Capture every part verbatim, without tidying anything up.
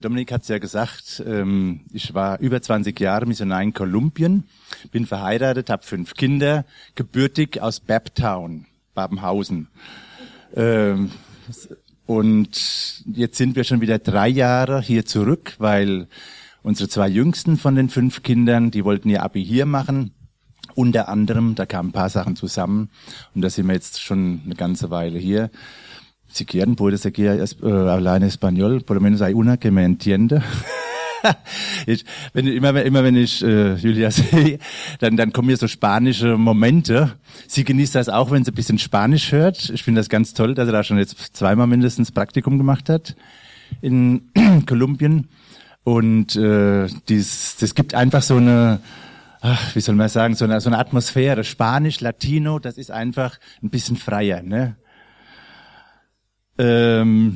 Dominik hat es ja gesagt, ähm, ich war über zwanzig Jahre Missionar in Kolumbien, bin verheiratet, habe fünf Kinder, gebürtig aus Babtown, Babenhausen. Ähm, und jetzt sind wir schon wieder drei Jahre hier zurück, weil unsere zwei jüngsten von den fünf Kindern, die wollten ihr Abi hier machen. Unter anderem, da kamen ein paar Sachen zusammen und da sind wir jetzt schon eine ganze Weile hier. Si quieren, puedes aquí uh, hablar en español, por lo menos hay una que me entiende. ich, wenn, immer, immer wenn ich äh, Julia sehe, dann, dann kommen mir so spanische Momente. Sie genießt das auch, wenn sie ein bisschen Spanisch hört. Ich finde das ganz toll, dass er da schon jetzt zweimal mindestens Praktikum gemacht hat in Kolumbien. Und äh, dies, das gibt einfach so eine, ach, wie soll man sagen, so eine, so eine Atmosphäre. Spanisch, Latino, das ist einfach ein bisschen freier, ne? Ähm,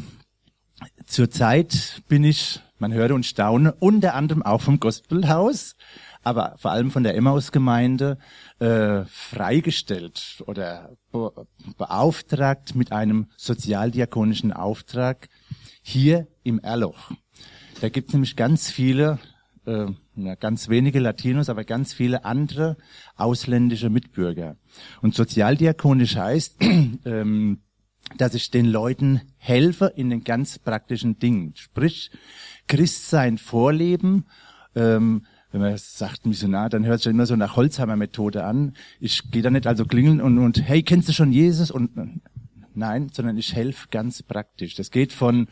zurzeit bin ich, man höre und staune, unter anderem auch vom Gospelhaus, aber vor allem von der Emmaus-Gemeinde äh, freigestellt oder be- beauftragt mit einem sozialdiakonischen Auftrag hier im Erloch. Da gibt es nämlich ganz viele, äh, ja, ganz wenige Latinos, aber ganz viele andere ausländische Mitbürger. Und sozialdiakonisch heißt, ähm, dass ich den Leuten helfe in den ganz praktischen Dingen. Sprich, Christsein vorleben. Ähm, wenn man sagt Missionar, dann hört es sich immer so nach Holzhammer-Methode an. Ich gehe da nicht also klingeln und, und hey, kennst du schon Jesus? Und nein, sondern ich helfe ganz praktisch. Das geht von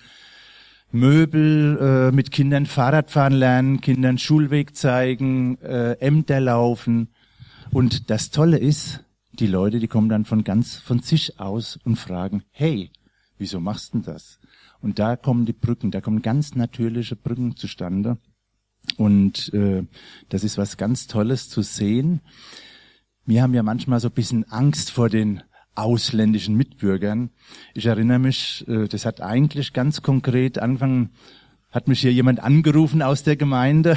Möbel äh, mit Kindern Fahrradfahren lernen, Kindern Schulweg zeigen, äh, Ämter laufen. Und das Tolle ist, die Leute, die kommen dann von ganz von sich aus und fragen, hey, wieso machst du denn das? Und da kommen die Brücken, da kommen ganz natürliche Brücken zustande. Und äh, das ist was ganz Tolles zu sehen. Wir haben ja manchmal so ein bisschen Angst vor den ausländischen Mitbürgern. Ich erinnere mich, äh, das hat eigentlich ganz konkret angefangen, hat mich hier jemand angerufen aus der Gemeinde.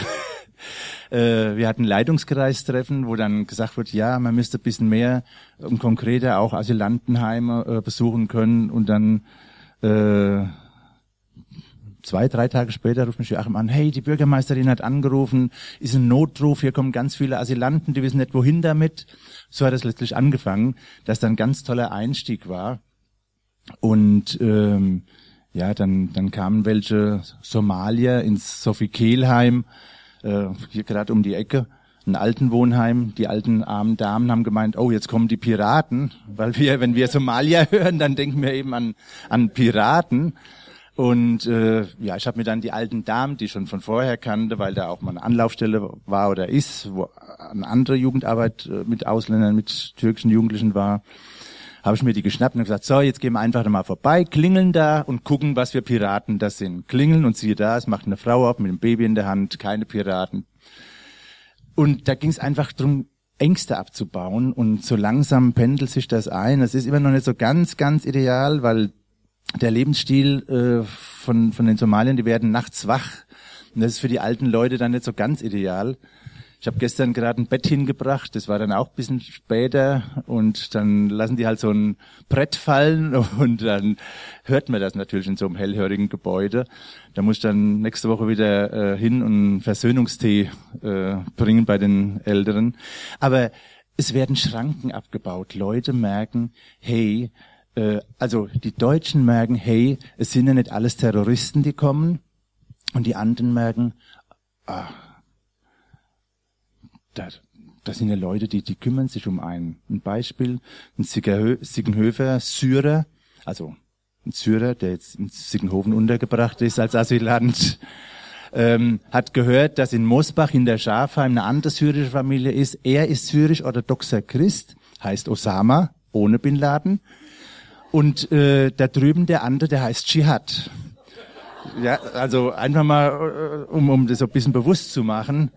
Wir hatten ein Leitungskreistreffen, wo dann gesagt wird, ja, man müsste ein bisschen mehr und konkreter auch Asylantenheime äh, besuchen können. Und dann äh, zwei, drei Tage später ruft mich Joachim an, hey, die Bürgermeisterin hat angerufen, ist ein Notruf, hier kommen ganz viele Asylanten, die wissen nicht, wohin damit. So hat es letztlich angefangen, dass dann ein ganz toller Einstieg war. Und ähm, ja, dann, dann kamen welche Somalier ins Sophie-Kehl-Heim, hier gerade um die Ecke, ein Altenwohnheim. Die alten armen Damen haben gemeint, oh, jetzt kommen die Piraten, weil wir, wenn wir Somalier hören, dann denken wir eben an an Piraten. Und äh, ja, ich habe mir dann die alten Damen, die ich schon von vorher kannte, weil da auch mal eine Anlaufstelle war oder ist, wo eine andere Jugendarbeit mit Ausländern, mit türkischen Jugendlichen war, habe ich mir die geschnappt und gesagt, so, jetzt gehen wir einfach da mal vorbei, klingeln da und gucken, was für Piraten das sind. Klingeln und siehe da, es macht eine Frau auf mit einem Baby in der Hand, keine Piraten. Und da ging es einfach drum, Ängste abzubauen und so langsam pendelt sich das ein. Es ist immer noch nicht so ganz, ganz ideal, weil der Lebensstil äh, von von den Somaliern, die werden nachts wach. Und das ist für die alten Leute dann nicht so ganz ideal. Ich habe gestern gerade ein Bett hingebracht, das war dann auch ein bisschen später und dann lassen die halt so ein Brett fallen und dann hört man das natürlich in so einem hellhörigen Gebäude. Da muss ich dann nächste Woche wieder äh, hin und einen Versöhnungstee äh, bringen bei den Älteren. Aber es werden Schranken abgebaut. Leute merken, hey, äh, also die Deutschen merken, hey, es sind ja nicht alles Terroristen, die kommen, und die anderen merken, ah, Da, das sind ja Leute, die, die kümmern sich um einen. Ein Beispiel, ein Siggenhöfer Syrer, also ein Syrer, der jetzt in Siggenhofen untergebracht ist als Asylant, ähm, hat gehört, dass in Mosbach in der Schafheim eine andere syrische Familie ist. Er ist syrisch-orthodoxer Christ, heißt Osama, ohne Bin Laden. Und äh, da drüben der andere, der heißt Dschihad. Ja, also einfach mal, um, um das so ein bisschen bewusst zu machen.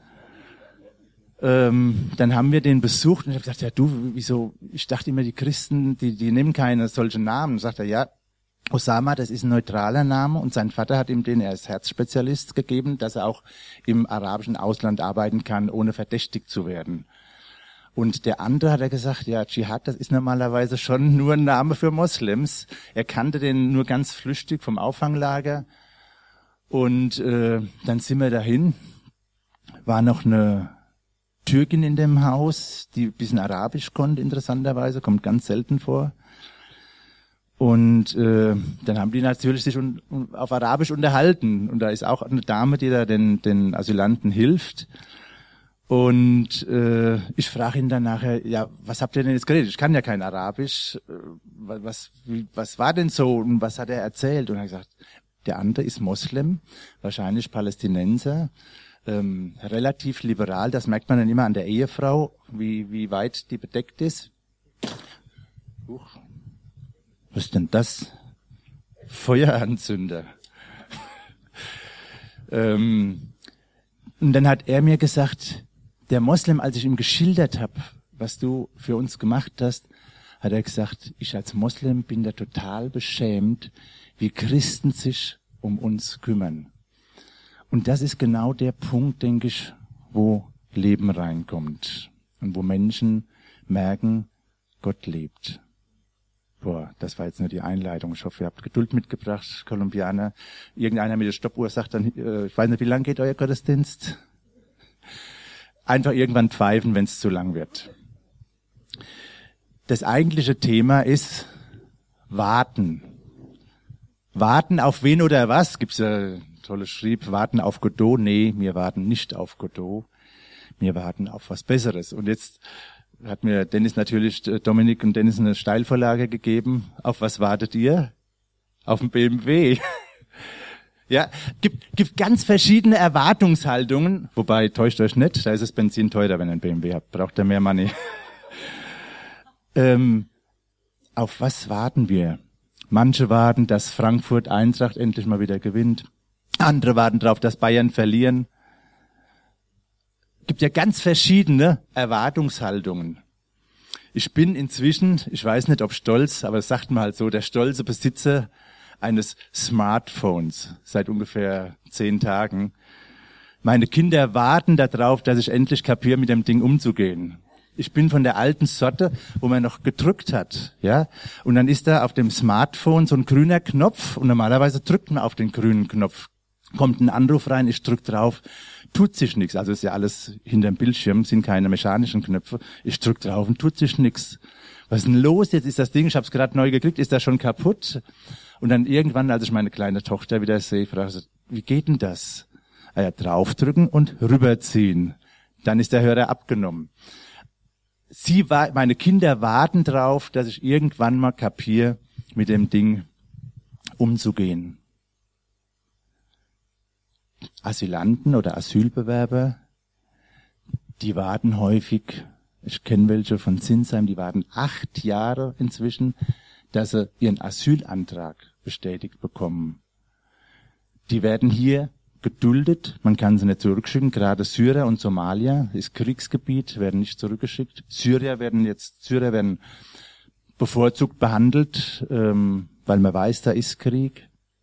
Ähm, dann haben wir den besucht und ich habe gesagt, ja du, wieso, ich dachte immer, die Christen, die die nehmen keine solchen Namen. Sagt er, ja, Osama, das ist ein neutraler Name und sein Vater hat ihm den, er ist Herzspezialist, gegeben, dass er auch im arabischen Ausland arbeiten kann, ohne verdächtigt zu werden. Und der andere hat er gesagt, ja, Dschihad, das ist normalerweise schon nur ein Name für Moslems. Er kannte den nur ganz flüchtig vom Auffanglager. Und äh, dann sind wir dahin, war noch eine Türkin in dem Haus, die ein bisschen Arabisch konnte, interessanterweise, kommt ganz selten vor. Und äh, dann haben die natürlich sich un, un, auf Arabisch unterhalten. Und da ist auch eine Dame, die da den, den Asylanten hilft. Und äh, ich frage ihn dann nachher, ja, was habt ihr denn jetzt geredet? Ich kann ja kein Arabisch. Was, wie, was war denn so und was hat er erzählt? Und er hat gesagt, der andere ist Moslem, wahrscheinlich Palästinenser, ähm, relativ liberal. Das merkt man dann immer an der Ehefrau, wie, wie weit die bedeckt ist. Huch. Was ist denn das? Feueranzünder. ähm, und dann hat er mir gesagt, der Moslem, als ich ihm geschildert habe, was du für uns gemacht hast, hat er gesagt, ich als Moslem bin da total beschämt, wie Christen sich um uns kümmern. Und das ist genau der Punkt, denke ich, wo Leben reinkommt und wo Menschen merken, Gott lebt. Boah, das war jetzt nur die Einleitung. Ich hoffe, ihr habt Geduld mitgebracht, Kolumbianer. Irgendeiner mit der Stoppuhr sagt dann, äh, ich weiß nicht, wie lang geht euer Gottesdienst? Einfach irgendwann pfeifen, wenn es zu lang wird. Das eigentliche Thema ist Warten. Warten auf wen oder was? Gibt's ja tolles Schrieb, warten auf Godot. Nee, wir warten nicht auf Godot. Wir warten auf was Besseres. Und jetzt hat mir Dennis natürlich, Dominik und Dennis eine Steilvorlage gegeben. Auf was wartet ihr? Auf den B M W. Ja, gibt, gibt ganz verschiedene Erwartungshaltungen. Wobei, täuscht euch nicht, da ist das Benzin teurer, wenn ihr einen B M W habt. Braucht ihr mehr Money. ähm, auf was warten wir? Manche warten, dass Frankfurt Eintracht endlich mal wieder gewinnt. Andere warten darauf, dass Bayern verlieren. Gibt ja ganz verschiedene Erwartungshaltungen. Ich bin inzwischen, ich weiß nicht, ob stolz, aber es sagt man halt so, der stolze Besitzer eines Smartphones seit ungefähr zehn Tagen. Meine Kinder warten darauf, dass ich endlich kapiere, mit dem Ding umzugehen. Ich bin von der alten Sorte, wo man noch gedrückt hat, ja. Und dann ist da auf dem Smartphone so ein grüner Knopf und normalerweise drückt man auf den grünen Knopf. Kommt ein Anruf rein, ich drück drauf, tut sich nichts. Also ist ja alles hinterm Bildschirm, sind keine mechanischen Knöpfe. Ich drück drauf und tut sich nichts. Was ist denn los? Jetzt ist das Ding, ich habe es gerade neu gekriegt, ist das schon kaputt? Und dann irgendwann, als ich meine kleine Tochter wieder sehe, frage ich, wie geht denn das? Ah ja, draufdrücken und rüberziehen. Dann ist der Hörer abgenommen. Sie war, meine Kinder warten drauf, dass ich irgendwann mal kapiere, mit dem Ding umzugehen. Asylanten oder Asylbewerber, die warten häufig, ich kenne welche von Zinsheim, die warten acht Jahre inzwischen, dass sie ihren Asylantrag bestätigt bekommen. Die werden hier geduldet, man kann sie nicht zurückschicken, gerade Syrer und Somalier, ist Kriegsgebiet, werden nicht zurückgeschickt. Syrier werden jetzt, Syrer werden bevorzugt behandelt, ähm, weil man weiß, da ist Krieg.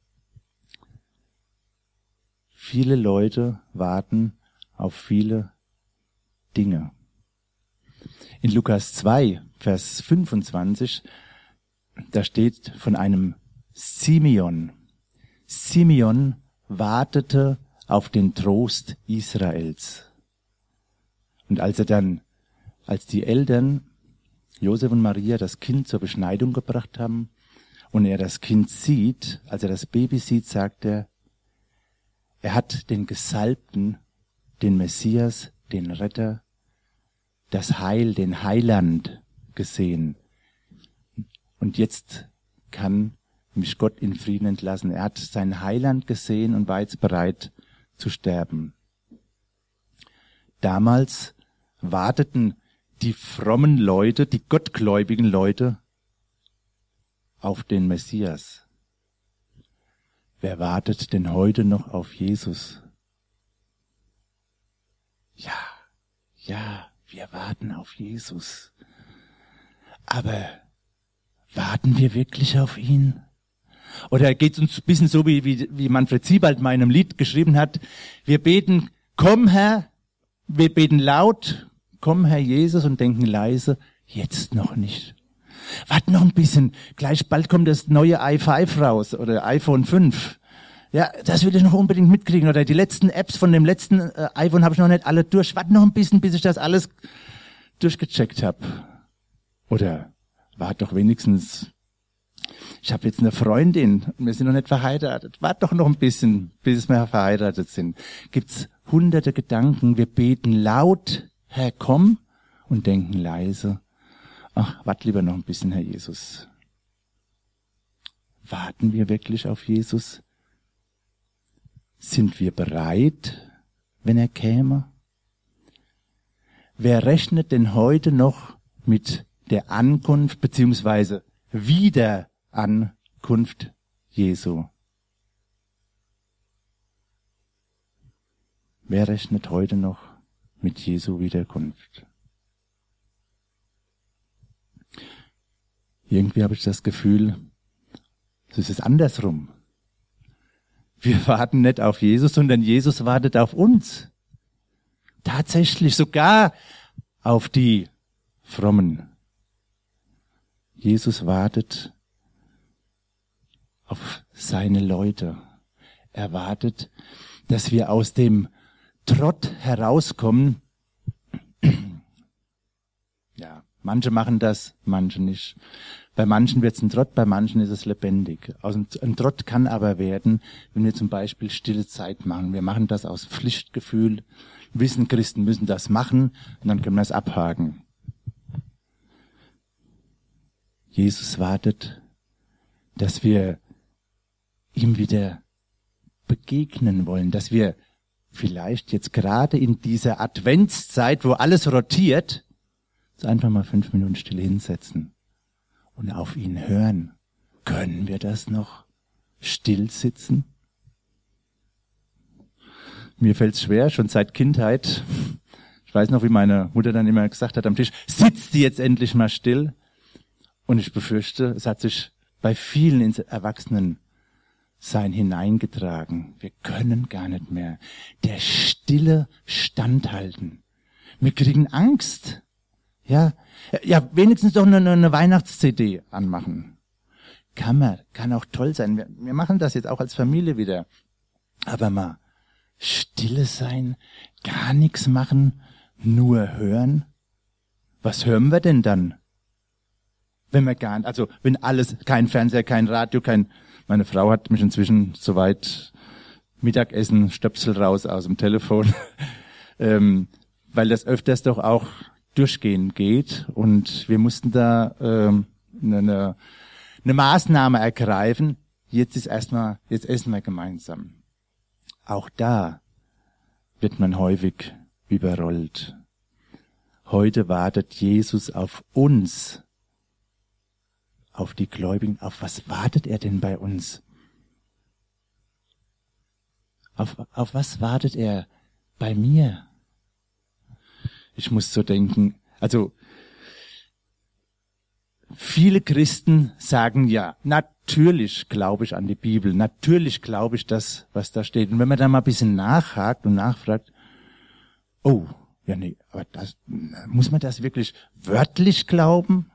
Viele Leute warten auf viele Dinge. In Lukas zwei, Vers fünfundzwanzig, da steht von einem Simeon. Simeon wartete auf den Trost Israels. Und als er dann, als die Eltern Josef und Maria das Kind zur Beschneidung gebracht haben und er das Kind sieht, als er das Baby sieht, sagt er, er hat den Gesalbten, den Messias, den Retter, das Heil, den Heiland gesehen. Und jetzt kann mich Gott in Frieden entlassen. Er hat sein Heiland gesehen und war jetzt bereit zu sterben. Damals warteten die frommen Leute, die gottgläubigen Leute auf den Messias. Wer wartet denn heute noch auf Jesus? Ja, ja, wir warten auf Jesus. Aber warten wir wirklich auf ihn? Oder geht es uns ein bisschen so, wie, wie, wie Manfred Siebald mal in einem Lied geschrieben hat, wir beten, komm Herr, wir beten laut, komm Herr Jesus und denken leise, jetzt noch nicht. Wart noch ein bisschen, gleich bald kommt das neue i fünf raus oder iPhone fünf. Ja, das will ich noch unbedingt mitkriegen. Oder die letzten Apps von dem letzten äh, iPhone habe ich noch nicht alle durch. Warte noch ein bisschen, bis ich das alles durchgecheckt habe. Oder warte doch wenigstens, ich habe jetzt eine Freundin, wir sind noch nicht verheiratet. Warte doch noch ein bisschen, bis wir verheiratet sind. Gibt's hunderte Gedanken. Wir beten laut, Herr, komm, und denken leise. Ach, warte lieber noch ein bisschen, Herr Jesus. Warten wir wirklich auf Jesus? Sind wir bereit, wenn er käme? Wer rechnet denn heute noch mit der Ankunft beziehungsweise Wiederankunft Jesu? Wer rechnet heute noch mit Jesu Wiederkunft? Irgendwie habe ich das Gefühl, es ist andersrum. Wir warten nicht auf Jesus, sondern Jesus wartet auf uns. Tatsächlich sogar auf die Frommen. Jesus wartet auf seine Leute. Er wartet, dass wir aus dem Trott herauskommen. Ja, manche machen das, manche nicht. Bei manchen wird es ein Trott, bei manchen ist es lebendig. Aus einem, ein Trott kann aber werden, wenn wir zum Beispiel stille Zeit machen. Wir machen das aus Pflichtgefühl, wissen, Christen müssen das machen und dann können wir es abhaken. Jesus wartet, dass wir ihm wieder begegnen wollen, dass wir vielleicht jetzt gerade in dieser Adventszeit, wo alles rotiert, uns einfach mal fünf Minuten still hinsetzen und auf ihn hören. Können wir das noch? Still sitzen? Mir fällt's schwer, schon seit Kindheit. Ich weiß noch, wie meine Mutter dann immer gesagt hat am Tisch, sitzt sie jetzt endlich mal still? Und ich befürchte, es hat sich bei vielen ins Erwachsenensein hineingetragen. Wir können gar nicht mehr der Stille standhalten. Wir kriegen Angst. Ja, ja, wenigstens doch eine, eine Weihnachts-C D anmachen. Kann man, kann auch toll sein. Wir, wir machen das jetzt auch als Familie wieder. Aber mal Stille sein, gar nichts machen, nur hören. Was hören wir denn dann? Wenn wir gar nicht, also wenn alles, kein Fernseher, kein Radio, kein, meine Frau hat mich inzwischen soweit Mittagessen, Stöpsel raus aus dem Telefon, ähm, weil das öfters doch auch durchgehend geht und wir mussten da ähm, eine, eine Maßnahme ergreifen. Jetzt ist erstmal, jetzt essen wir gemeinsam. Auch da wird man häufig überrollt. Heute wartet Jesus auf uns, auf die Gläubigen. Auf was wartet er denn bei uns? Auf, auf was wartet er bei mir? Ich muss so denken, also viele Christen sagen ja, natürlich glaube ich an die Bibel, natürlich glaube ich das, was da steht. Und wenn man da mal ein bisschen nachhakt und nachfragt, oh, ja nee, aber das, muss man das wirklich wörtlich glauben?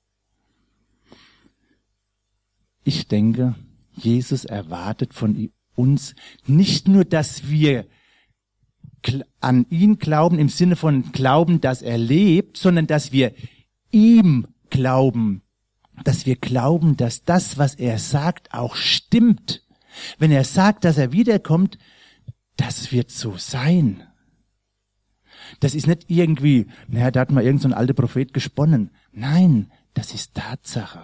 Ich denke, Jesus erwartet von uns nicht nur, dass wir an ihn glauben im Sinne von glauben, dass er lebt, sondern dass wir ihm glauben, dass wir glauben, dass das, was er sagt, auch stimmt. Wenn er sagt, dass er wiederkommt, das wird so sein. Das ist nicht irgendwie, naja, da hat mal irgend so ein alter Prophet gesponnen. Nein, das ist Tatsache.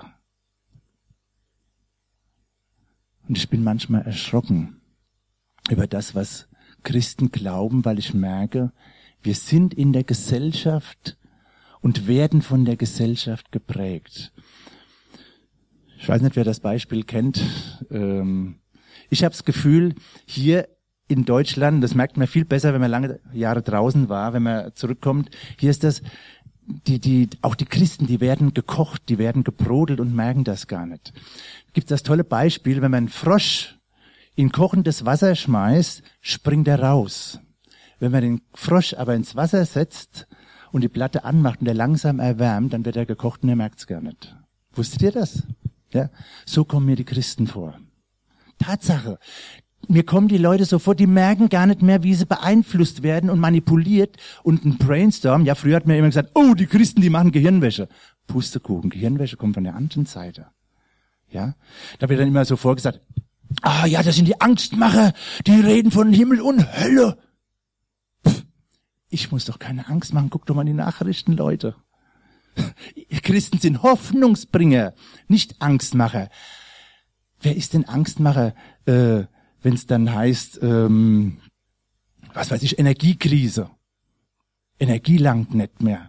Und ich bin manchmal erschrocken über das, was Christen glauben, weil ich merke, wir sind in der Gesellschaft und werden von der Gesellschaft geprägt. Ich weiß nicht, wer das Beispiel kennt. Ich habe das Gefühl, hier in Deutschland, das merkt man viel besser, wenn man lange Jahre draußen war, wenn man zurückkommt, hier ist das, die, die, auch die Christen, die werden gekocht, die werden gebrodelt und merken das gar nicht. Gibt das tolle Beispiel, wenn man einen Frosch in kochendes Wasser schmeißt, springt er raus. Wenn man den Frosch aber ins Wasser setzt und die Platte anmacht und er langsam erwärmt, dann wird er gekocht und er merkt's gar nicht. Wusstet ihr das? Ja, so kommen mir die Christen vor. Tatsache. mir kommen die Leute so vor, die merken gar nicht mehr, wie sie beeinflusst werden und manipuliert. Und ein Brainstorm, ja, früher hat man immer gesagt, oh, die Christen, die machen Gehirnwäsche. Pustekuchen, Gehirnwäsche kommt von der anderen Seite. Ja, da wird dann immer so vorgesagt, ah ja, das sind die Angstmacher, die reden von Himmel und Hölle. Pff, ich muss doch keine Angst machen, guck doch mal in die Nachrichten, Leute. Christen sind Hoffnungsbringer, nicht Angstmacher. Wer ist denn Angstmacher, äh, wenn es dann heißt, ähm, was weiß ich, Energiekrise. Energie langt nicht mehr.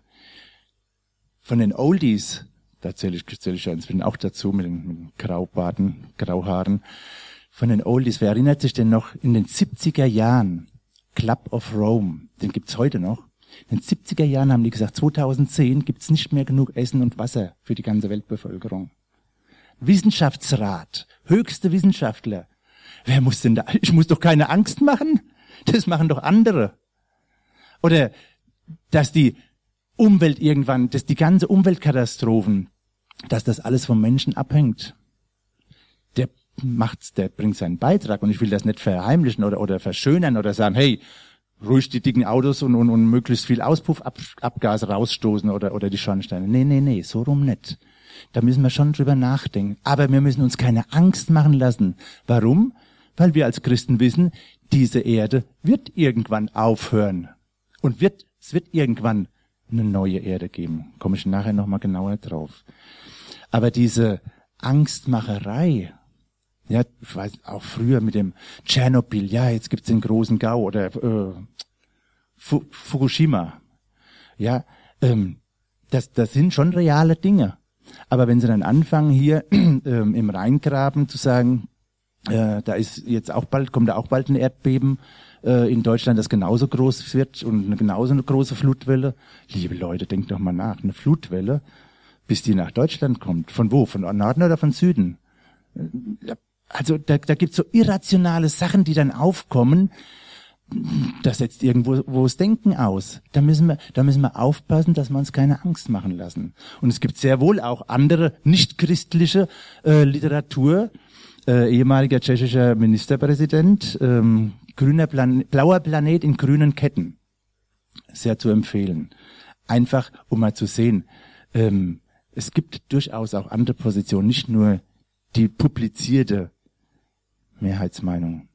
Von den Oldies, da zähle ich, zähle ich ja inzwischen auch dazu mit den, mit den Graubarten, Grauhaaren. Von den Oldies, wer erinnert sich denn noch in den siebziger Jahren, Club of Rome, den gibt's heute noch. In den siebziger Jahren haben die gesagt, zweitausendzehn gibt's nicht mehr genug Essen und Wasser für die ganze Weltbevölkerung. Wissenschaftsrat, höchste Wissenschaftler. Wer muss denn da? Ich muss doch keine Angst machen. Das machen doch andere. Oder dass die Umwelt irgendwann, dass die ganze Umweltkatastrophen, dass das alles vom Menschen abhängt. Der macht's, der bringt seinen Beitrag und ich will das nicht verheimlichen oder oder verschönern oder sagen, hey, ruhig die dicken Autos und und, und möglichst viel Auspuffabgase rausstoßen oder oder die Schornsteine. Nee, nee, nee, so rum nicht. Da müssen wir schon drüber nachdenken. Aber wir müssen uns keine Angst machen lassen. Warum? Weil wir als Christen wissen, diese Erde wird irgendwann aufhören. Und wird, es wird irgendwann eine neue Erde geben. Komme ich nachher nochmal genauer drauf. Aber diese Angstmacherei, ja, ich weiß auch früher mit dem Tschernobyl, ja, jetzt gibt's den großen Gau oder äh, Fu- Fukushima. Ja, ähm, das, das sind schon reale Dinge. Aber wenn sie dann anfangen, hier ähm, im Rheingraben zu sagen, äh, da ist jetzt auch bald, kommt da auch bald ein Erdbeben äh, in Deutschland, das genauso groß wird und eine genauso eine große Flutwelle. Liebe Leute, denkt doch mal nach, eine Flutwelle, bis die nach Deutschland kommt. Von wo? Von Norden oder von Süden? Also da, da gibt's so irrationale Sachen, die dann aufkommen. Das setzt irgendwo wo das Denken aus. Da müssen wir, da müssen wir aufpassen, dass wir uns keine Angst machen lassen. Und es gibt sehr wohl auch andere nicht-christliche äh, Literatur. Äh, ehemaliger tschechischer Ministerpräsident, ähm, grüner Plan- blauer Planet in grünen Ketten. Sehr zu empfehlen. Einfach, um mal zu sehen, ähm, es gibt durchaus auch andere Positionen, nicht nur die publizierte Mehrheitsmeinung.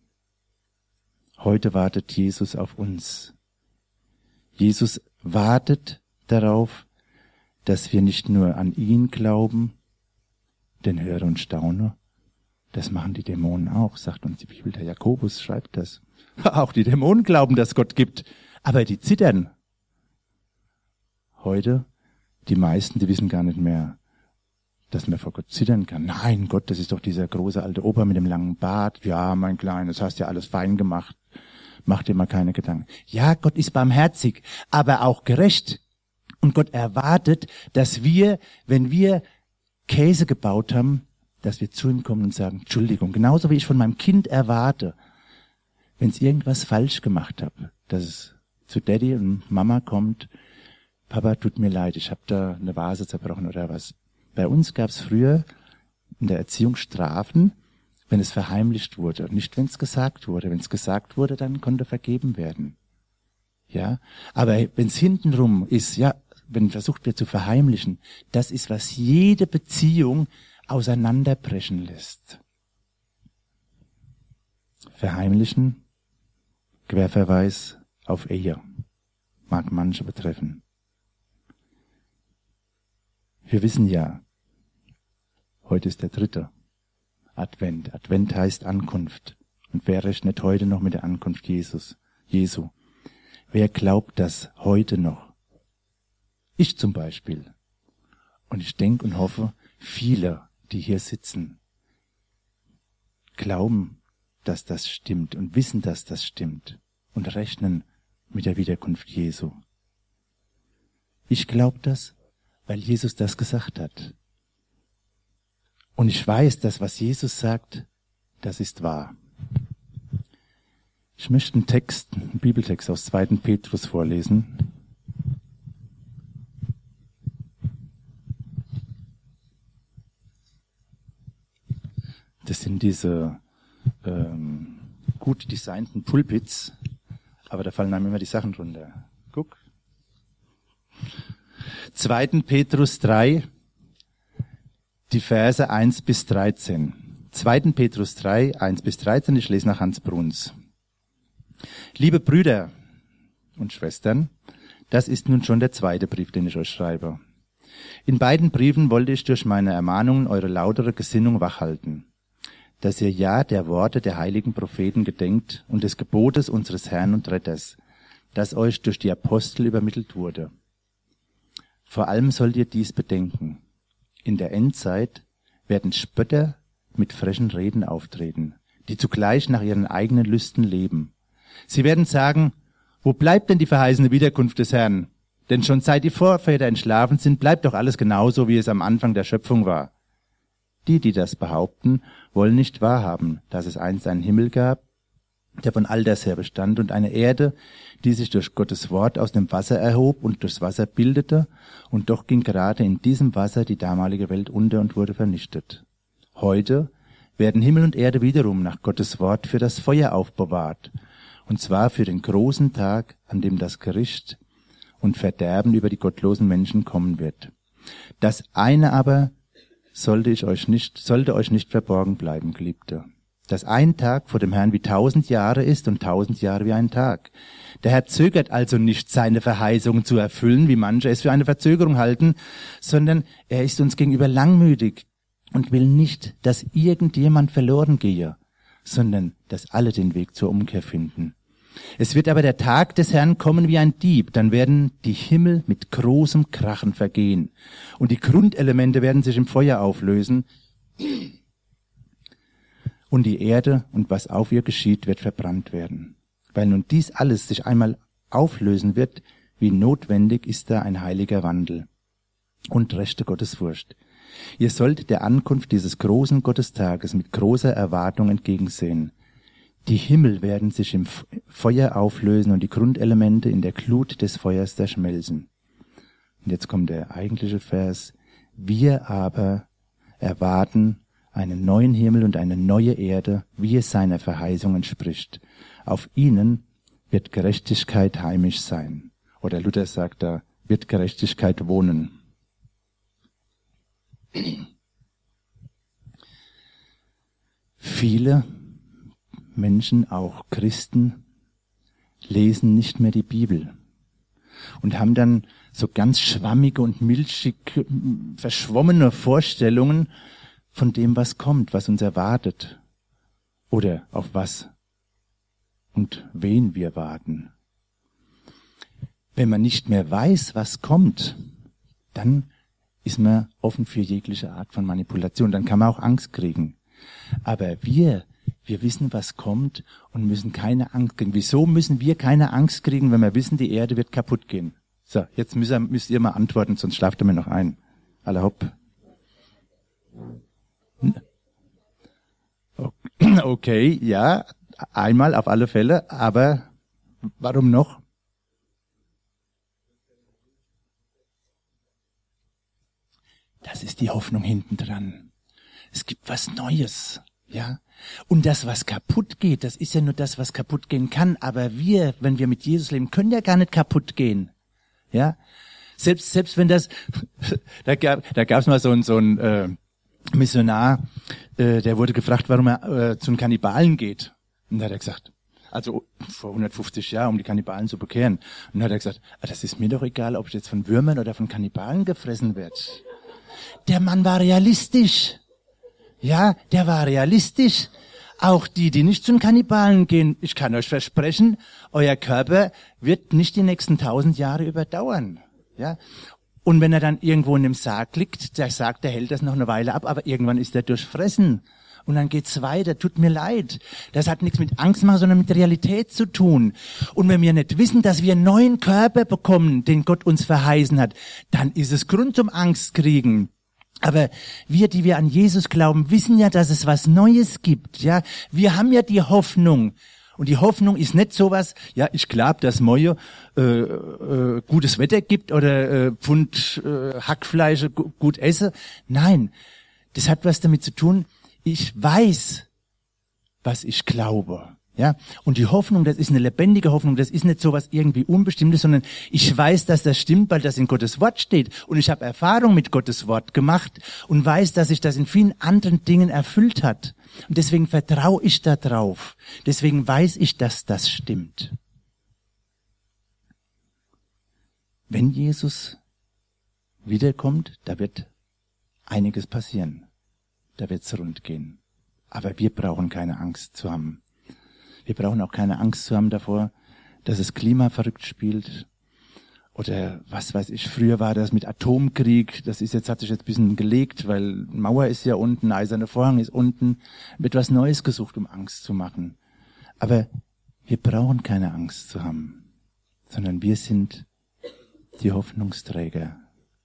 Heute wartet Jesus auf uns. Jesus wartet darauf, dass wir nicht nur an ihn glauben, denn höre und staune. Das machen die Dämonen auch, sagt uns die Bibel. Der Jakobus schreibt das. Auch die Dämonen glauben, dass Gott gibt, aber die zittern. Heute, die meisten, die wissen gar nicht mehr, dass man vor Gott zittern kann. Nein, Gott, das ist doch dieser große alte Opa mit dem langen Bart. Ja, mein Kleines, hast ja alles fein gemacht. Mach dir mal keine Gedanken. Ja, Gott ist barmherzig, aber auch gerecht. Und Gott erwartet, dass wir, wenn wir Käse gebaut haben, dass wir zu ihm kommen und sagen, Entschuldigung, genauso wie ich von meinem Kind erwarte, wenn es irgendwas falsch gemacht habe, dass es zu Daddy und Mama kommt, Papa, tut mir leid, ich habe da eine Vase zerbrochen oder was. Bei uns gab es früher in der Erziehung Strafen, wenn es verheimlicht wurde, nicht wenn es gesagt wurde. Wenn es gesagt wurde, dann konnte vergeben werden. Ja, aber wenn es hintenrum ist, ja, wenn versucht wird zu verheimlichen, das ist, was jede Beziehung auseinanderbrechen lässt. Verheimlichen, Querverweis auf Ehe, mag manche betreffen. Wir wissen ja, heute ist der dritte Advent. Advent heißt Ankunft. Und wer rechnet heute noch mit der Ankunft Jesus, Jesu? Wer glaubt das heute noch? Ich zum Beispiel. Und ich denke und hoffe, viele, die hier sitzen, glauben, dass das stimmt und wissen, dass das stimmt und rechnen mit der Wiederkunft Jesu. Ich glaube das, weil Jesus das gesagt hat. Und ich weiß, dass was Jesus sagt, das ist wahr. Ich möchte einen Text, einen Bibeltext aus zweiten Petrus vorlesen. Das sind diese ähm, gut designten Pulpits, aber da fallen einem immer die Sachen runter. Guck. zweiter. Petrus drei, die Verse eins bis dreizehn. zweiter. Petrus drei, eins bis dreizehn, ich lese nach Hans Bruns. Liebe Brüder und Schwestern, das ist nun schon der zweite Brief, den ich euch schreibe. In beiden Briefen wollte ich durch meine Ermahnungen eure lautere Gesinnung wachhalten, dass ihr ja der Worte der heiligen Propheten gedenkt und des Gebotes unseres Herrn und Retters, das euch durch die Apostel übermittelt wurde. Vor allem sollt ihr dies bedenken. In der Endzeit werden Spötter mit frechen Reden auftreten, die zugleich nach ihren eigenen Lüsten leben. Sie werden sagen, wo bleibt denn die verheißene Wiederkunft des Herrn? Denn schon seit die Vorväter entschlafen sind, bleibt doch alles genauso, wie es am Anfang der Schöpfung war. Die, die das behaupten, wollen nicht wahrhaben, dass es einst einen Himmel gab, der von alters her bestand, und eine Erde, die sich durch Gottes Wort aus dem Wasser erhob und durchs Wasser bildete, und doch ging gerade in diesem Wasser die damalige Welt unter und wurde vernichtet. Heute werden Himmel und Erde wiederum nach Gottes Wort für das Feuer aufbewahrt, und zwar für den großen Tag, an dem das Gericht und Verderben über die gottlosen Menschen kommen wird. Das eine aber sollte ich euch nicht, sollte euch nicht verborgen bleiben, Geliebte, dass ein Tag vor dem Herrn wie tausend Jahre ist und tausend Jahre wie ein Tag. Der Herr zögert also nicht, seine Verheißungen zu erfüllen, wie manche es für eine Verzögerung halten, sondern er ist uns gegenüber langmütig und will nicht, dass irgendjemand verloren gehe, sondern dass alle den Weg zur Umkehr finden. Es wird aber der Tag des Herrn kommen wie ein Dieb, dann werden die Himmel mit großem Krachen vergehen und die Grundelemente werden sich im Feuer auflösen und die Erde und was auf ihr geschieht, wird verbrannt werden. Weil nun dies alles sich einmal auflösen wird, wie notwendig ist da ein heiliger Wandel und rechte Gottesfurcht. Ihr sollt der Ankunft dieses großen Gottestages mit großer Erwartung entgegensehen. Die Himmel werden sich im Feuer auflösen und die Grundelemente in der Glut des Feuers zerschmelzen. Und jetzt kommt der eigentliche Vers. Wir aber erwarten einen neuen Himmel und eine neue Erde, wie es seiner Verheißung entspricht. Auf ihnen wird Gerechtigkeit heimisch sein. Oder Luther sagt da, wird Gerechtigkeit wohnen. Viele Menschen, auch Christen, lesen nicht mehr die Bibel und haben dann so ganz schwammige und milchig verschwommene Vorstellungen von dem, was kommt, was uns erwartet oder auf was und wen wir warten. Wenn man nicht mehr weiß, was kommt, dann ist man offen für jegliche Art von Manipulation. Dann kann man auch Angst kriegen. Aber wir, wir wissen, was kommt und müssen keine Angst kriegen. Wieso müssen wir keine Angst kriegen, wenn wir wissen, die Erde wird kaputt gehen? So, jetzt müsst ihr, müsst ihr mal antworten, sonst schlaft ihr mir noch ein. Alle hopp. Okay, ja, einmal auf alle Fälle, aber warum noch? Das ist die Hoffnung hinten dran. Es gibt was Neues, ja. Und das, was kaputt geht, das ist ja nur das, was kaputt gehen kann. Aber wir, wenn wir mit Jesus leben, können ja gar nicht kaputt gehen, ja. Selbst selbst wenn das, da gab da gab's mal so ein so ein äh, Missionar, äh, der wurde gefragt, warum er äh, zu den Kannibalen geht. Und da hat er gesagt, also vor hundertfünfzig Jahren, um die Kannibalen zu bekehren. Und dann hat er gesagt, ah, das ist mir doch egal, ob ich jetzt von Würmern oder von Kannibalen gefressen werde. Der Mann war realistisch. Ja, der war realistisch. Auch die, die nicht zu den Kannibalen gehen, ich kann euch versprechen, euer Körper wird nicht die nächsten tausend Jahre überdauern. Ja. Und wenn er dann irgendwo in dem Sarg liegt, der Sarg, der hält das noch eine Weile ab, aber irgendwann ist er durchfressen. Und dann geht's weiter. Tut mir leid. Das hat nichts mit Angst machen, sondern mit Realität zu tun. Und wenn wir nicht wissen, dass wir einen neuen Körper bekommen, den Gott uns verheißen hat, dann ist es Grund zum Angstkriegen. Aber wir, die wir an Jesus glauben, wissen ja, dass es was Neues gibt. Ja, wir haben ja die Hoffnung. Und die Hoffnung ist nicht sowas, ja, ich glaube, dass morgen äh, äh, gutes Wetter gibt oder äh, Pfund äh, Hackfleisch gu- gut esse. Nein, das hat was damit zu tun, ich weiß, was ich glaube. Ja, und die Hoffnung, das ist eine lebendige Hoffnung, das ist nicht so was irgendwie Unbestimmtes, sondern ich weiß, dass das stimmt, weil das in Gottes Wort steht. Und ich habe Erfahrung mit Gottes Wort gemacht und weiß, dass sich das in vielen anderen Dingen erfüllt hat. Und deswegen vertraue ich da drauf. Deswegen weiß ich, dass das stimmt. Wenn Jesus wiederkommt, da wird einiges passieren. Da wird's rund gehen. Aber wir brauchen keine Angst zu haben. Wir brauchen auch keine Angst zu haben davor, dass das Klima verrückt spielt. Oder was weiß ich, früher war das mit Atomkrieg, das ist jetzt, hat sich jetzt ein bisschen gelegt, weil Mauer ist ja unten, eiserne Vorhang ist unten, wird was Neues gesucht, um Angst zu machen. Aber wir brauchen keine Angst zu haben, sondern wir sind die Hoffnungsträger.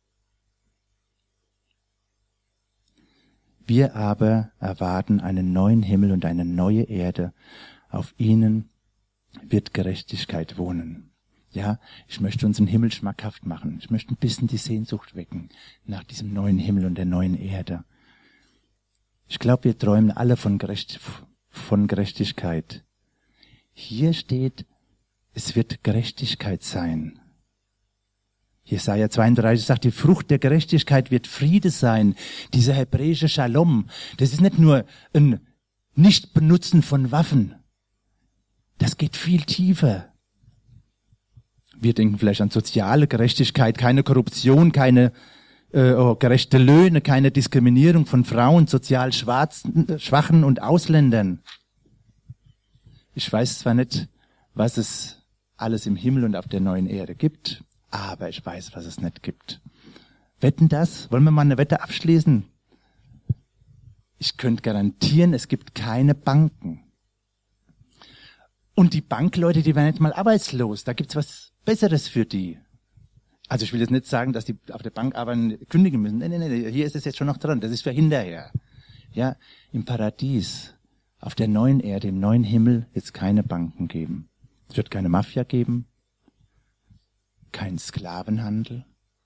Wir aber erwarten einen neuen Himmel und eine neue Erde. Auf ihnen wird Gerechtigkeit wohnen. Ja, ich möchte unseren Himmel schmackhaft machen. Ich möchte ein bisschen die Sehnsucht wecken nach diesem neuen Himmel und der neuen Erde. Ich glaube, wir träumen alle von, Gerecht, von Gerechtigkeit. Hier steht, es wird Gerechtigkeit sein. Jesaja zweiunddreißig sagt, die Frucht der Gerechtigkeit wird Friede sein. Dieser hebräische Shalom, das ist nicht nur ein Nichtbenutzen von Waffen. Das geht viel tiefer. Wir denken vielleicht an soziale Gerechtigkeit, keine Korruption, keine äh, oh, gerechte Löhne, keine Diskriminierung von Frauen, sozial Schwarzen, Schwachen und Ausländern. Ich weiß zwar nicht, was es alles im Himmel und auf der neuen Erde gibt, aber ich weiß, was es nicht gibt. Wetten das? Wollen wir mal eine Wette abschließen? Ich könnte garantieren, es gibt keine Banken. Und die Bankleute, die werden nicht mal arbeitslos. Da gibt's was Besseres für die. Also ich will jetzt nicht sagen, dass die auf der Bank arbeiten, kündigen müssen. Nein, nein, nein, hier ist es jetzt schon noch dran. Das ist für hinterher. Ja, im Paradies, auf der neuen Erde, im neuen Himmel, wird es keine Banken geben. Es wird keine Mafia geben, kein Sklavenhandel.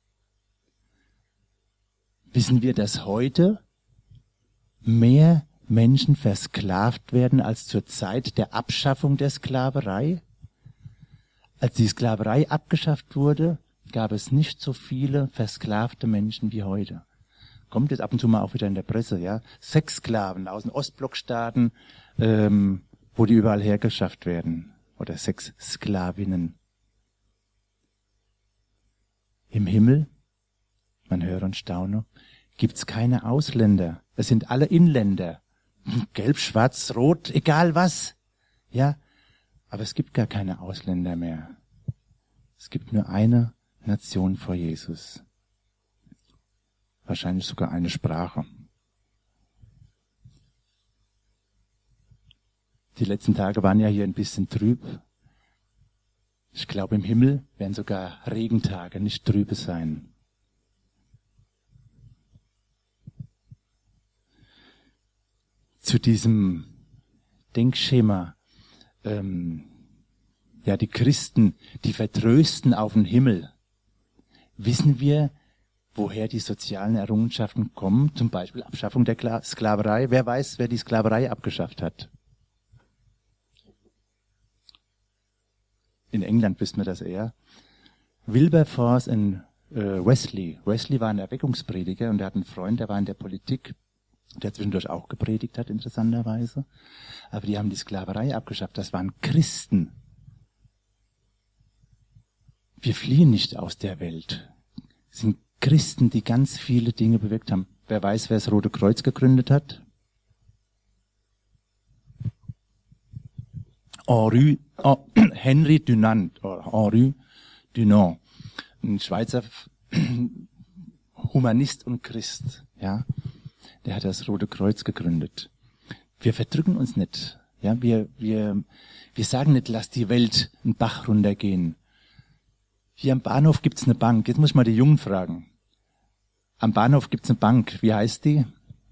Wissen wir, dass heute mehr Menschen versklavt werden als zur Zeit der Abschaffung der Sklaverei? Als die Sklaverei abgeschafft wurde, gab es nicht so viele versklavte Menschen wie heute. Kommt jetzt ab und zu mal auch wieder in der Presse, ja? Sexsklaven aus den Ostblockstaaten, ähm, wo die überall hergeschafft werden. Oder Sexsklavinnen. Im Himmel, man höre und staune, gibt's keine Ausländer. Es sind alle Inländer. Gelb, schwarz, rot, egal was. Ja, aber es gibt gar keine Ausländer mehr. Es gibt nur eine Nation vor Jesus. Wahrscheinlich sogar eine Sprache. Die letzten Tage waren ja hier ein bisschen trüb. Ich glaube, im Himmel werden sogar Regentage nicht trübe sein. Zu diesem Denkschema, ähm, ja, die Christen, die vertrösten auf den Himmel. Wissen wir, woher die sozialen Errungenschaften kommen? Zum Beispiel Abschaffung der Kla- Sklaverei. Wer weiß, wer die Sklaverei abgeschafft hat? In England wissen wir das eher. Wilberforce und äh, Wesley. Wesley war ein Erweckungsprediger und er hat einen Freund, der war in der Politik, der zwischendurch auch gepredigt hat, interessanterweise. Aber die haben die Sklaverei abgeschafft. Das waren Christen. Wir fliehen nicht aus der Welt. Es sind Christen, die ganz viele Dinge bewirkt haben. Wer weiß, wer das Rote Kreuz gegründet hat? Henri, oh, Henri Dunant, Henri Dunant, ein Schweizer Humanist und Christ, ja. Der hat das Rote Kreuz gegründet. Wir verdrücken uns nicht. Ja, wir, wir, wir sagen nicht, lass die Welt einen Bach runtergehen. Hier am Bahnhof gibt's eine Bank. Jetzt muss ich mal die Jungen fragen. Am Bahnhof gibt's eine Bank. Wie heißt die?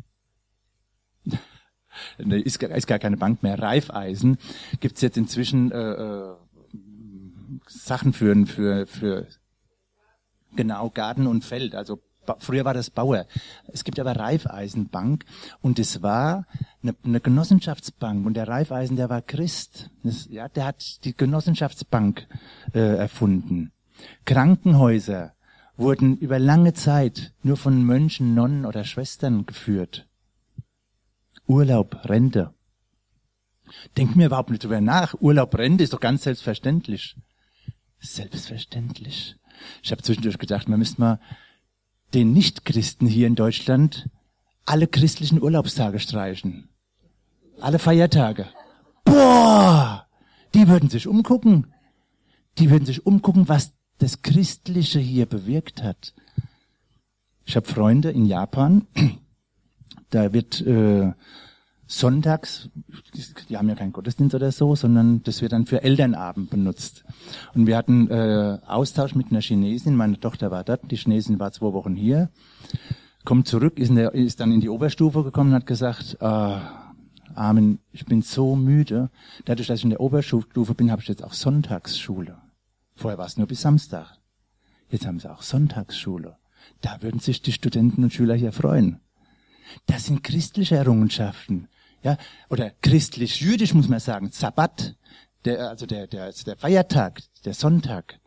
ist, ist gar keine Bank mehr. Raiffeisen. Gibt's jetzt inzwischen äh, äh, Sachen für, für, für genau Garten und Feld, also Ba- früher war das Bauer. Es gibt aber Raiffeisenbank und es war eine, eine Genossenschaftsbank und der Raiffeisen, der war Christ. Das, ja, der hat die Genossenschaftsbank äh, erfunden. Krankenhäuser wurden über lange Zeit nur von Mönchen, Nonnen oder Schwestern geführt. Urlaub, Rente. Denk mir überhaupt nicht drüber nach. Urlaub, Rente ist doch ganz selbstverständlich. Selbstverständlich. Ich habe zwischendurch gedacht, man müsste mal den Nichtchristen hier in Deutschland alle christlichen Urlaubstage streichen. Alle Feiertage. Boah! Die würden sich umgucken. Die würden sich umgucken, was das Christliche hier bewirkt hat. Ich habe Freunde in Japan, da wird äh, sonntags, die haben ja keinen Gottesdienst oder so, sondern das wird dann für Elternabend benutzt. Und wir hatten äh, Austausch mit einer Chinesin, meine Tochter war dort, die Chinesin war zwei Wochen hier, kommt zurück, ist, in der, ist dann in die Oberstufe gekommen und hat gesagt, ah, Armin, ich bin so müde, dadurch, dass ich in der Oberstufe bin, habe ich jetzt auch Sonntagsschule. Vorher war es nur bis Samstag. Jetzt haben sie auch Sonntagsschule. Da würden sich die Studenten und Schüler hier freuen. Das sind christliche Errungenschaften. Ja, oder christlich-jüdisch muss man sagen. Sabbat, der, also der, der, der Feiertag, der Sonntag.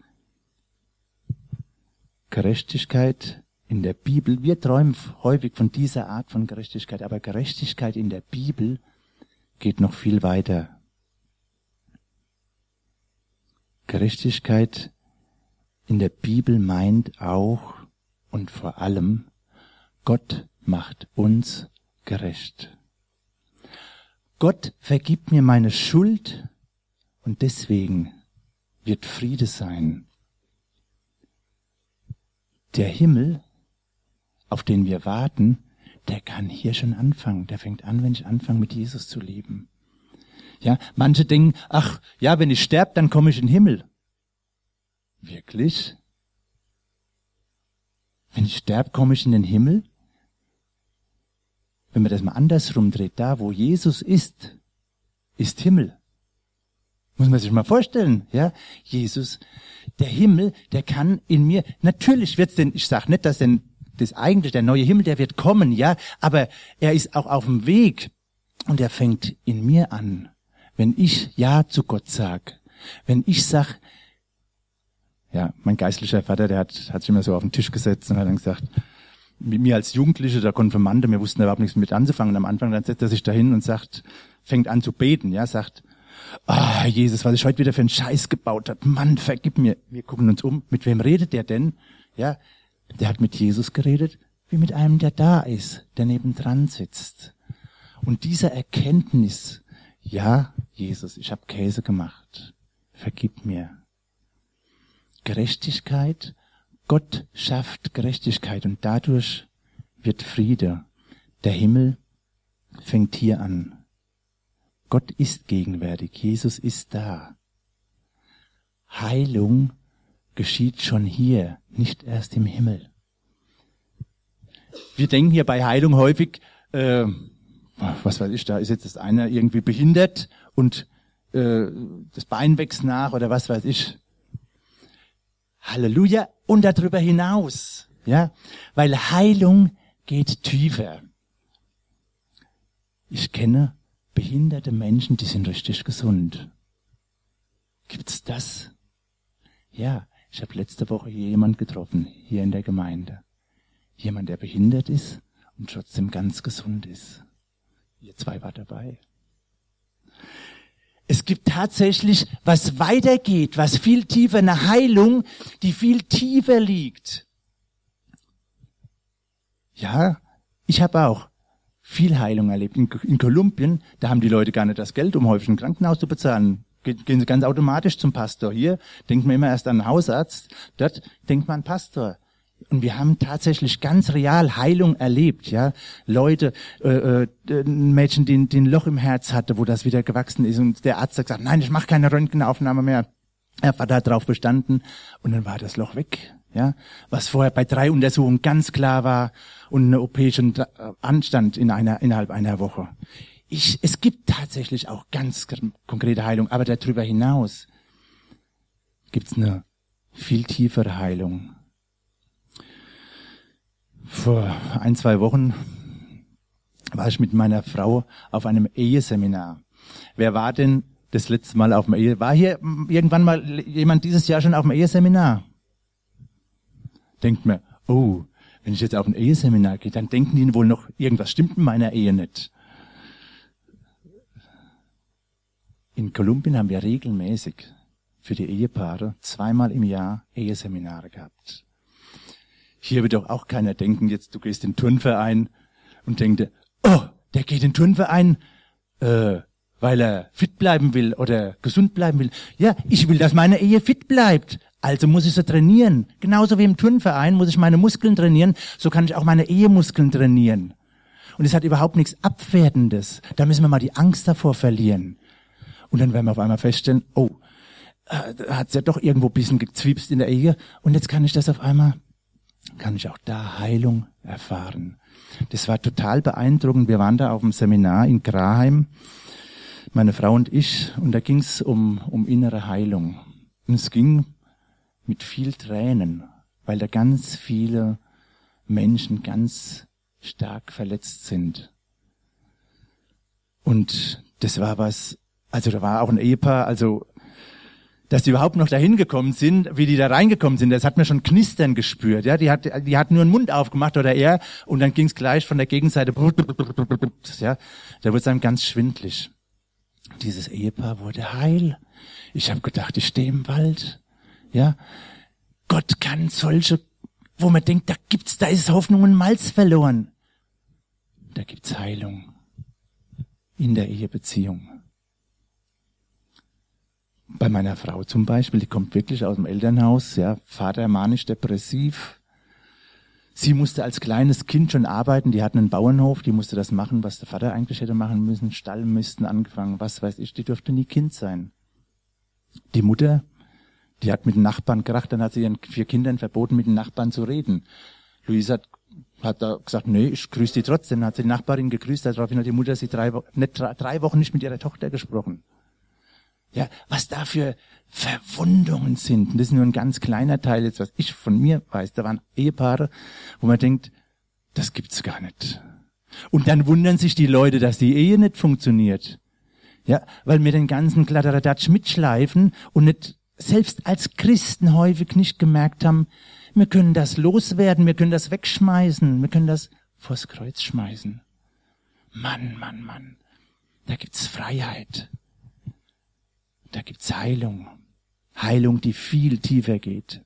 Gerechtigkeit in der Bibel. Wir träumen häufig von dieser Art von Gerechtigkeit, aber Gerechtigkeit in der Bibel geht noch viel weiter. Gerechtigkeit in der Bibel meint auch und vor allem, Gott macht uns gerecht. Gott vergibt mir meine Schuld und deswegen wird Friede sein. Der Himmel, auf den wir warten, der kann hier schon anfangen. Der fängt an, wenn ich anfange, mit Jesus zu leben. Ja, manche denken, ach, ja, wenn ich sterbe, dann komme ich in den Himmel. Wirklich? Wenn ich sterbe, komme ich in den Himmel? Wenn man das mal andersrum dreht, da, wo Jesus ist, ist Himmel. Muss man sich mal vorstellen, ja? Jesus, der Himmel, der kann in mir, natürlich wird's denn, ich sag nicht, dass denn das eigentlich, der neue Himmel, der wird kommen, ja? Aber er ist auch auf dem Weg und er fängt in mir an. Wenn ich Ja zu Gott sag, wenn ich sag, ja, mein geistlicher Vater, der hat, hat sich immer so auf den Tisch gesetzt und hat dann gesagt, mit mir als Jugendliche, der Konfirmande, wir wussten überhaupt nichts mit anzufangen. Am Anfang, dann setzt er sich dahin und sagt, fängt an zu beten, ja, sagt, ah, Jesus, was ich heute wieder für einen Scheiß gebaut habe, Mann, vergib mir. Wir gucken uns um, mit wem redet der denn? Ja, der hat mit Jesus geredet, wie mit einem, der da ist, der nebendran sitzt. Und dieser Erkenntnis, ja, Jesus, ich habe Käse gemacht, vergib mir. Gerechtigkeit, Gott schafft Gerechtigkeit und dadurch wird Friede. Der Himmel fängt hier an. Gott ist gegenwärtig, Jesus ist da. Heilung geschieht schon hier, nicht erst im Himmel. Wir denken hier bei Heilung häufig, äh, was weiß ich, da ist jetzt das einer irgendwie behindert und äh, das Bein wächst nach oder was weiß ich. Halleluja. Und darüber hinaus, ja, weil Heilung geht tiefer. Ich kenne behinderte Menschen, die sind richtig gesund. Gibt's das? Ja, ich habe letzte Woche hier jemand getroffen, hier in der Gemeinde. Jemand, der behindert ist und trotzdem ganz gesund ist. Ihr zwei wart dabei. Es gibt tatsächlich, was weitergeht, was viel tiefer, eine Heilung, die viel tiefer liegt. Ja, ich habe auch viel Heilung erlebt. In, in Kolumbien, da haben die Leute gar nicht das Geld, um häufig ein Krankenhaus zu bezahlen. Ge- gehen sie ganz automatisch zum Pastor. Hier denkt man immer erst an einen Hausarzt, dort denkt man an Pastor. Und wir haben tatsächlich ganz real Heilung erlebt, ja. Leute, äh, äh, ein Mädchen, die, die ein Loch im Herz hatte, wo das wieder gewachsen ist und der Arzt hat gesagt, nein, ich mache keine Röntgenaufnahme mehr. Er hat da drauf bestanden und dann war das Loch weg, ja. Was vorher bei drei Untersuchungen ganz klar war und eine O P schon anstand in einer, innerhalb einer Woche. Ich, es gibt tatsächlich auch ganz konkrete Heilung, aber darüber hinaus gibt's eine viel tiefere Heilung. Vor ein, zwei Wochen war ich mit meiner Frau auf einem Eheseminar. Wer war denn das letzte Mal auf dem Ehe? War hier irgendwann mal jemand dieses Jahr schon auf dem Eheseminar? Denkt mir, oh, wenn ich jetzt auf ein Eheseminar gehe, dann denken die wohl noch, irgendwas stimmt in meiner Ehe nicht. In Kolumbien haben wir regelmäßig für die Ehepaare zweimal im Jahr Eheseminare gehabt. Hier wird doch auch keiner denken, jetzt du gehst in den Turnverein und denkt, oh, der geht in den Turnverein, äh, weil er fit bleiben will oder gesund bleiben will. Ja, ich will, dass meine Ehe fit bleibt. Also muss ich sie trainieren. Genauso wie im Turnverein muss ich meine Muskeln trainieren, so kann ich auch meine Ehemuskeln trainieren. Und es hat überhaupt nichts Abwertendes. Da müssen wir mal die Angst davor verlieren. Und dann werden wir auf einmal feststellen, oh, äh, da hat's ja doch irgendwo ein bisschen gezwiebst in der Ehe. Und jetzt kann ich das auf einmal, kann ich auch da Heilung erfahren. Das war total beeindruckend. Wir waren da auf einem Seminar in Graheim, meine Frau und ich, und da ging's um, um innere Heilung. Und es ging mit viel Tränen, weil da ganz viele Menschen ganz stark verletzt sind. Und das war was, also da war auch ein Ehepaar, also dass die überhaupt noch dahin gekommen sind, wie die da reingekommen sind, das hat man schon knistern gespürt. Ja, die hat, die hat nur einen Mund aufgemacht oder er, und dann ging's gleich von der Gegenseite. Ja, da wurde es einem ganz schwindlig. Dieses Ehepaar wurde heil. Ich habe gedacht, ich stehe im Wald. Ja, Gott kann solche, wo man denkt, da gibt's, da ist Hoffnung und Malz verloren. Da gibt's Heilung in der Ehebeziehung. Bei meiner Frau zum Beispiel, die kommt wirklich aus dem Elternhaus, ja, Vater manisch-depressiv. Sie musste als kleines Kind schon arbeiten, die hatten einen Bauernhof, die musste das machen, was der Vater eigentlich hätte machen müssen, Stallmisten angefangen, was weiß ich, die durfte nie Kind sein. Die Mutter, die hat mit den Nachbarn geracht, dann hat sie ihren vier Kindern verboten, mit den Nachbarn zu reden. Luisa hat, hat da gesagt, nee, ich grüße die trotzdem, dann hat sie die Nachbarin gegrüßt, daraufhin hat die Mutter sie drei, nicht, drei Wochen nicht mit ihrer Tochter gesprochen. Ja, was da für Verwundungen sind. Und das ist nur ein ganz kleiner Teil jetzt, was ich von mir weiß. Da waren Ehepaare, wo man denkt, das gibt's gar nicht. Und dann wundern sich die Leute, dass die Ehe nicht funktioniert. Ja, weil wir den ganzen Kladderadatsch mitschleifen und nicht, selbst als Christen häufig nicht gemerkt haben, wir können das loswerden, wir können das wegschmeißen, wir können das vors Kreuz schmeißen. Mann, Mann, Mann, da gibt's Freiheit. Da gibt's Heilung. Heilung, die viel tiefer geht.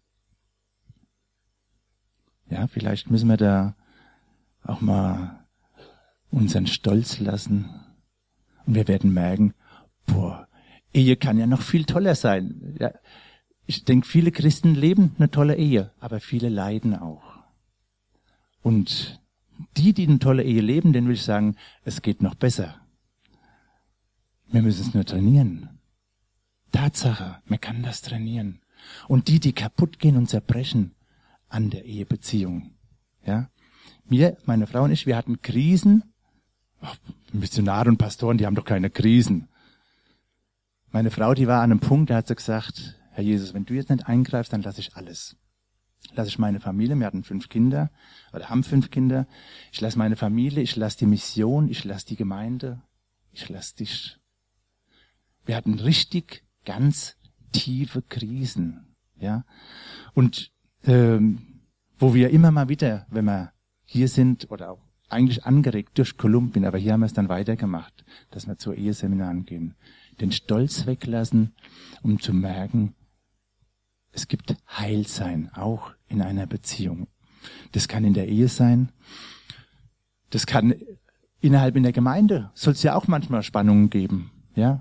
Ja, vielleicht müssen wir da auch mal unseren Stolz lassen. Und wir werden merken, boah, Ehe kann ja noch viel toller sein. Ja, ich denke, viele Christen leben eine tolle Ehe, aber viele leiden auch. Und die, die eine tolle Ehe leben, denen will ich sagen, es geht noch besser. Wir müssen es nur trainieren. Tatsache, man kann das trainieren. Und die, die kaputt gehen und zerbrechen an der Ehebeziehung. Ja, wir, meine Frau und ich, wir hatten Krisen. Ach, Missionare und Pastoren, die haben doch keine Krisen. Meine Frau, die war an einem Punkt, da hat sie gesagt, Herr Jesus, wenn du jetzt nicht eingreifst, dann lasse ich alles. Lasse ich meine Familie, wir hatten fünf Kinder, oder haben fünf Kinder. Ich lasse meine Familie, ich lasse die Mission, ich lasse die Gemeinde, ich lasse dich. Wir hatten richtig ganz tiefe Krisen, ja. Und ähm, wo wir immer mal wieder, wenn wir hier sind oder auch eigentlich angeregt durch Kolumbien, aber hier haben wir es dann weitergemacht, dass wir zu Eheseminaren gehen, den Stolz weglassen, um zu merken, es gibt Heilsein, auch in einer Beziehung. Das kann in der Ehe sein, das kann innerhalb in der Gemeinde, soll es ja auch manchmal Spannungen geben, ja.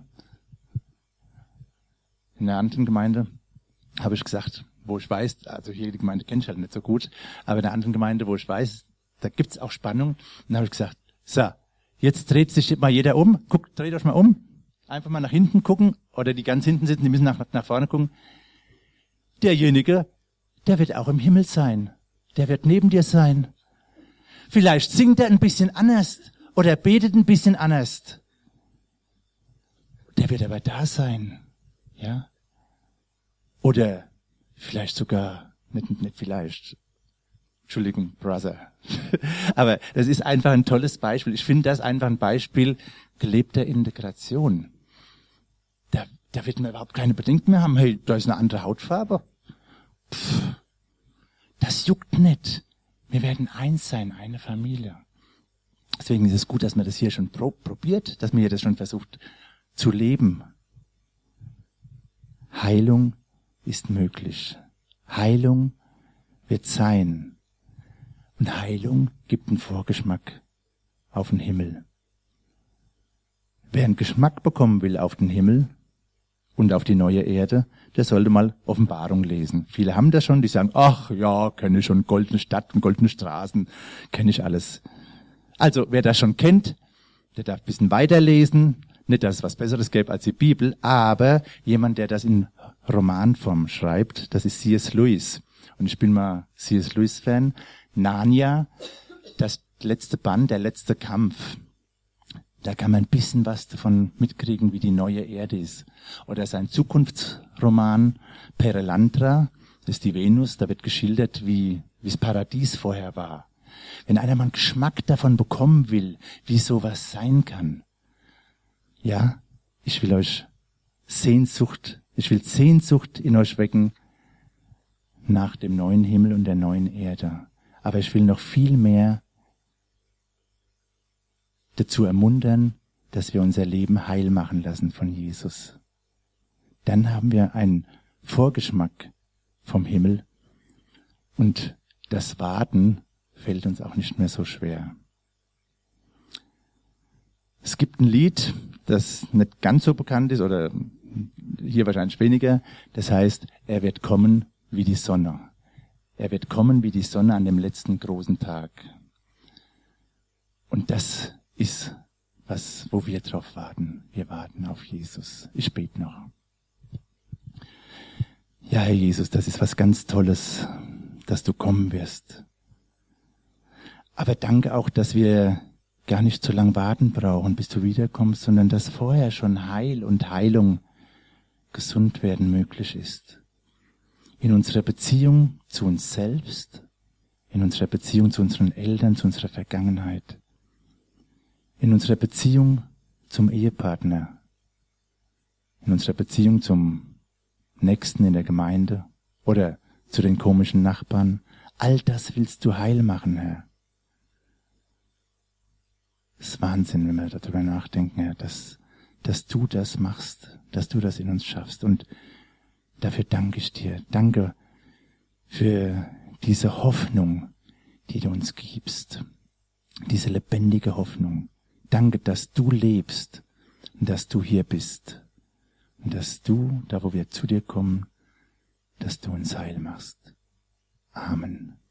In der anderen Gemeinde habe ich gesagt, wo ich weiß, also hier die Gemeinde kenne ich halt nicht so gut, aber in der anderen Gemeinde, wo ich weiß, da gibt's auch Spannung. Und dann habe ich gesagt, so, jetzt dreht sich mal jeder um, guckt, dreht euch mal um, einfach mal nach hinten gucken, oder die ganz hinten sitzen, die müssen nach, nach vorne gucken. Derjenige, der wird auch im Himmel sein, der wird neben dir sein. Vielleicht singt er ein bisschen anders oder betet ein bisschen anders. Der wird aber da sein. Ja? Oder vielleicht sogar, nicht, nicht vielleicht, Entschuldigung, Brother. Aber das ist einfach ein tolles Beispiel. Ich finde das einfach ein Beispiel gelebter Integration. Da, da wird man überhaupt keine Bedenken mehr haben. Hey, da ist eine andere Hautfarbe. Pff, das juckt nicht. Wir werden eins sein, eine Familie. Deswegen ist es gut, dass man das hier schon probiert, dass man hier das schon versucht zu leben. Heilung ist möglich. Heilung wird sein. Und Heilung gibt einen Vorgeschmack auf den Himmel. Wer einen Geschmack bekommen will auf den Himmel und auf die neue Erde, der sollte mal Offenbarung lesen. Viele haben das schon, die sagen, ach ja, kenne ich schon, goldene Stadt und goldene Straßen, kenne ich alles. Also, wer das schon kennt, der darf ein bisschen weiterlesen. Nicht, dass es was Besseres gäbe als die Bibel, aber jemand, der das in Romanform schreibt, das ist C S Lewis. Und ich bin mal C S Lewis-Fan. Narnia, das letzte Band, der letzte Kampf. Da kann man ein bisschen was davon mitkriegen, wie die neue Erde ist. Oder sein Zukunftsroman Perelandra, das ist die Venus, da wird geschildert, wie wie das Paradies vorher war. Wenn einer mal einen Geschmack davon bekommen will, wie sowas sein kann. Ja, ich will euch Sehnsucht, ich will Sehnsucht in euch wecken nach dem neuen Himmel und der neuen Erde. Aber ich will noch viel mehr dazu ermuntern, dass wir unser Leben heil machen lassen von Jesus. Dann haben wir einen Vorgeschmack vom Himmel und das Warten fällt uns auch nicht mehr so schwer. Es gibt ein Lied, das nicht ganz so bekannt ist oder hier wahrscheinlich weniger. Das heißt, er wird kommen wie die Sonne. Er wird kommen wie die Sonne an dem letzten großen Tag. Und das ist was, wo wir drauf warten. Wir warten auf Jesus. Ich bete noch. Ja, Herr Jesus, das ist was ganz Tolles, dass du kommen wirst. Aber danke auch, dass wir gar nicht so lange warten brauchen, bis du wiederkommst, sondern dass vorher schon Heil und Heilung, gesund werden möglich ist. In unserer Beziehung zu uns selbst, in unserer Beziehung zu unseren Eltern, zu unserer Vergangenheit, in unserer Beziehung zum Ehepartner, in unserer Beziehung zum Nächsten in der Gemeinde oder zu den komischen Nachbarn. All das willst du heil machen, Herr. Es ist Wahnsinn, wenn wir darüber nachdenken, Herr, dass, dass du das machst, dass du das in uns schaffst. Und dafür danke ich dir. Danke für diese Hoffnung, die du uns gibst. Diese lebendige Hoffnung. Danke, dass du lebst und dass du hier bist. Und dass du, da wo wir zu dir kommen, dass du uns heil machst. Amen.